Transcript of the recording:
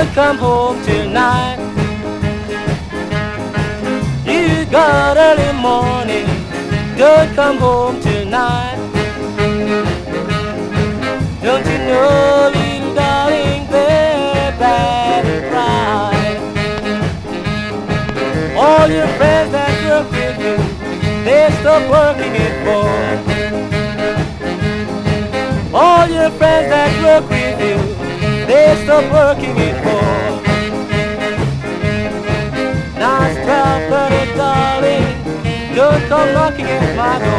don't come home tonight. You got early morning, don't come home tonight. Don't you know, little darling, they're bad and cry. All your friends that work with you, they stop working it for. All your friends that work with you, they stop working it for. Now it's 12:30, darling, don't come knocking at my door.